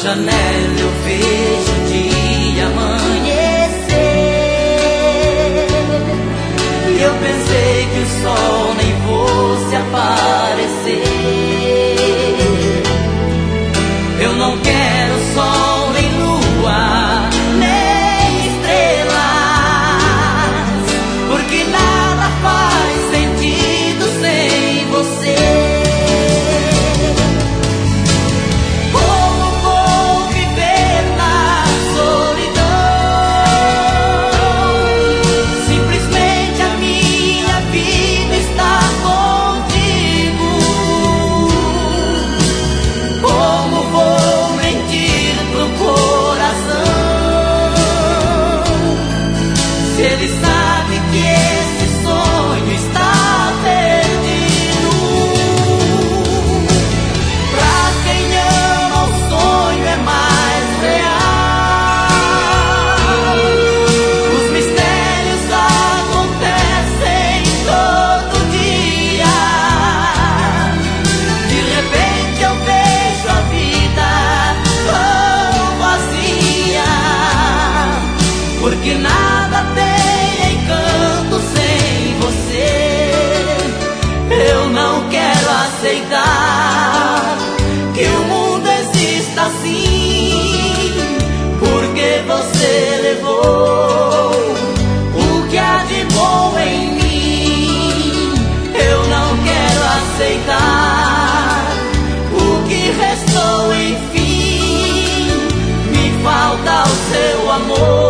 janela eu vejo o dia amanhecer. E eu pensei que o sol nem fosse aparecer. Eu não quero sol nem lua, nem estrelas, porque nada faz sentido sem você. Ele sabe que esse sonho está perdido. Pra quem ama, o sonho é mais real. Os mistérios acontecem todo dia. De repente eu vejo a vida tão vazia, porque nada tem aceitar que o mundo exista assim, porque você levou o que há de bom em mim. Eu não quero aceitar o que restou, enfim, me falta o seu amor.